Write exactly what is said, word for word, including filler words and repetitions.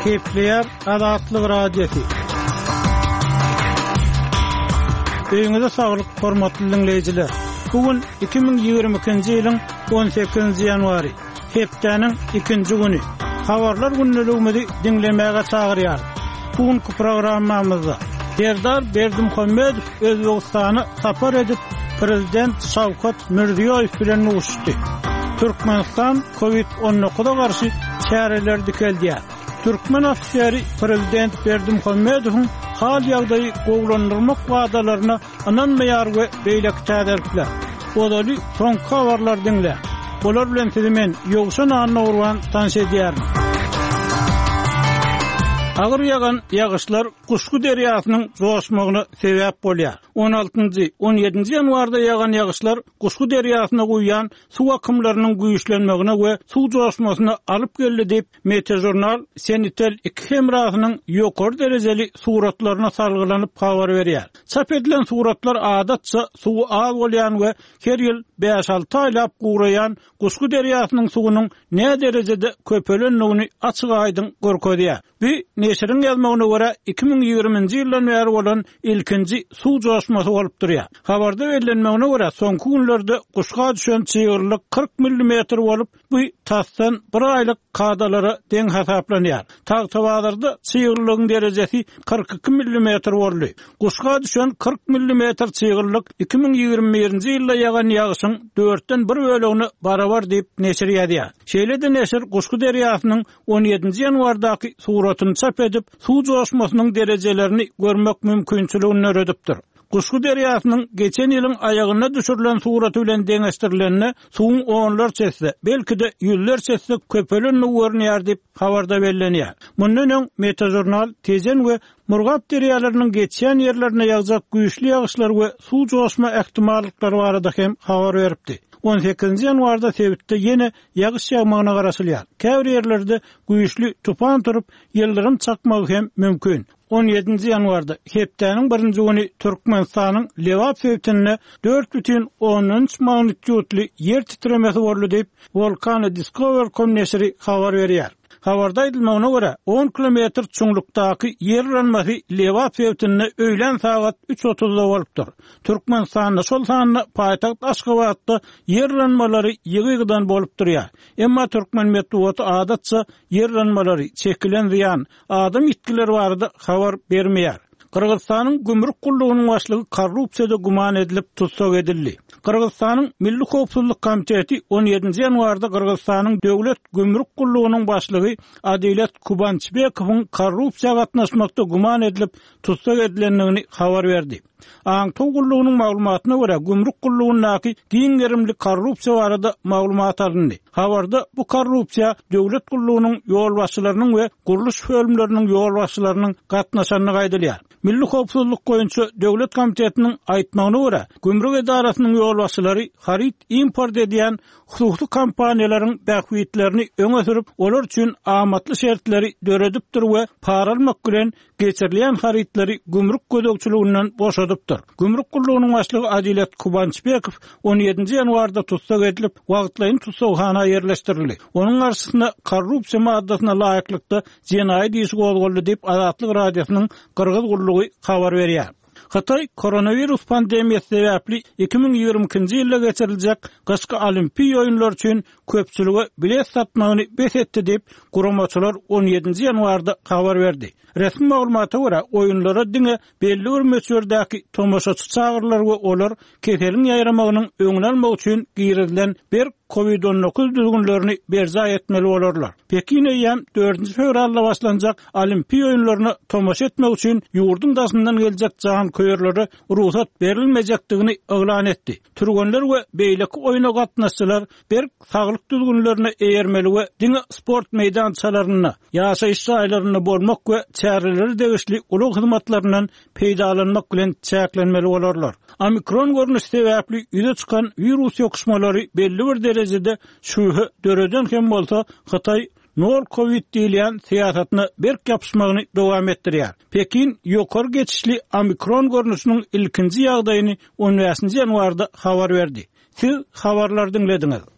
Kepler Adatlyk radiosu. Öňüňizde saglyk, hormatly dinleýijiler. Bugün iki bin ýygrimi ikinji ýylyň on sekizinji ýanwary, hepdeniň ikinji güni. Habarlar günneligimizi dinlemäge çagyrýar. Bugünkü programmamyzda Serdar Berdimuhammedow Özbegistany sapar edip Prezident Şawkat Mirziýoýew bilen uçdy. Türkmenistan covid on dokuz'a garşy çäreler dikeldiýär. Türkmen ofiseri Prezident Berdimuhammedowyň hal ýagdaýy gowlandyrmak wagdalaryna ananmaýar we beýlek täderler. Odaly soňky habarlar dinle. Bolar bilen sizimen ýogşan anna urwan tanş edýär. Agyr ýagan ýagyşlar Kuşku derýasynyň joşmagyna sebäp bolýar. on altynjy on ýedinji ýanwarda ýagan ýagyşlar Kuşku derýasyna guýan suw akymlarynyň güýçlenmegine we suw joşmasyna alyp geldi diýip Meteorjurnal Senitel iki hemrahynyň ýokary derejeli suratlaryna salgylanyp habar berýär. Çap edilen suratlar adatça suw az bolýan we her ýyl beş alty aýlap guraýan Kuşku derýasynyň suwunyň näme derejede köpelenligini açyk aýdyn görkezýär. Bu neşriň ýazmagyna görä iki bin ýygrimiňji ýyldan bäri bolan ilkinji suw joşmasy bolup durýar. Habarda berilenmegine görä soňky günlerde Kuşga düşen çygyrylyk kırk millimetr bolup bu tasdan bir aýlyk kadalara deň hasaplanýar. Tagtabazarda çygyrylygyň derejesi kırk iki millimetr boldy. Kuşga düşen kırk millimetr çygyrylyk iki bin ýygrimi birinji ýylda ýagan ýagyşyň dörtten bir bölegini barabar diýip neşir ýazýar. Şeýle-de neşir Kuşku derýasynyň on ýedinji ýanwardaky suratyny çap edip suw joşmasynyň derejelerini görmek mümkinçiligini öredipdir. Kuşku derýasynyň geçen ýylyň aýagyna düşürilen suraty bilen deňeşdirilenine suwuň onlar çesde, belki de ýüzler çesde köpelenme görnýär diýip habarda bellenýär. Mundan öň Meteorjurnal Tezen we Murgat derýalarynyň geçen ýerlerine ýagjak güýçli ýagyşlar we suw joşma ähtimallyklary barada hem habar beripdi. on sekizinji ýanwarda sebitde ýene ýagyş ýagmagyna garaşylýar. Käbir ýerlerde güýçli tufan turup ýyldyrym çakmagy hem mümkin. on ýedinji ýanwarda hepdeniň birinji güni Türkmenistanyň Lewap şehrine dört бүтүн on üç magnitudly ýer titremesi boldy diýip Volcano Discover komnesiri habar berýär. Habarda aýdylmagyna görä on kilometr çuňlukdaky ýer ranmasy Lewap şehrine öýlen saat üç otuzda bolupdyr. Türkmenistanyň şol sanyna paýtagt Aşgabatda ýer ranmalary ýygydan bolup durýar. Emma Türkmen medeniýeti adatça ýer ranmalary çekilen ziýan adam itkileri barada habar bermeýär. Kırgızstanyň gümrük gullugynyň başlygy korrupsiýada guman edilip tutsak edildi. Kırgızstanyň Milli Howpsuzlyk Komiteti on ýedinji ýanwarda Kırgızstanyň döwlet gümrük gullugynyň başlygy Adilet Kubançbekowyň korrupsiýaga gatnaşmakda guman edilip tutsak edilenligini habar berdi. Aňtow gullugynyň maglumatyna görä gümrük gullugynyňky giň gerimli korrupsiýa barada maglumat alındy. Habarda bu korrupsiýa döwlet gullugynyň ýol başçylarynyň we guruluş bölümleriniň ýol başçylarynyň gatnaşanyny gaýdalýar. Milli Howpsuzlyk goýunça döwlet komitetiniň aýtmagyna görä gümrük edarasynyň ýol başçylary harit import edýän hususy kompaniýalaryň bähwitlerini öňe sürüp olar üçin amatly şertleri döredipdir we para almak bilen geçirilen haritleri gümrük gödökçüliginden boşadypdyr. Gümrük gullugynyň başlygy Adilet Kubançbekow on ýedinji ýanwarda tutsak edilip wagtlaýyn tutsakxana ýerleşdirildi. Onuň garşysyna korrupsiýa maddasyna laýyklykda jenaý diýişi gozgoldy diýip Adatlyk radiosynyň Kırgız gullugy habar berýär. Hatay koronavirus pandemiyasi sebäpli iki bin ýygrimi ikinji ýylda geçiriljek gyşky olimpiýa oýunlary üçin köpçüligi bilet satmagyny besetdi diýip guramaçylar on ýedinji ýanwarda habar berdi. Resmi maglumata görä oýunlara diňe belli bir möçberdäki tomoşaçy çagyrlar we olar keselin ýaýramagynyň öňüni almak üçin giýirilen bir covid on dokuz düzgünlerini berza etmeli bolarlar. Pekin ýam dördünji fevralda başlanjak olimpiýa oýunlaryna tomoşa etmek üçin ýurdun daşyndan geljek jahan köýerlere ruhsat berilmejekdigini elan etdi. Türgenler we beýleki oýuna gatnaşçylar bir saglyk düzgünlerine eýermeli we diňe sport meýdançalaryna, ýaşaýyş saýlaryna bolmak we çäreleri degişli ulug hyzmatlarynyň peýdalanmak bilen çäklenmeli bolarlar. Omikron görnüşi sebäpli ýüze çykan virus ýokuşmalary belli bir derejede şuhy döreden hem bolsa Hatay nol covid diýilen siýasatyny berk ýapyşmagyny dowam etdirýär. Pekin ýokary geçişli Omikron görnüşiniň ilkinji ýagdaýyny on beşinji ýanwarda habar berdi. Siz habarlar dinlediňiz.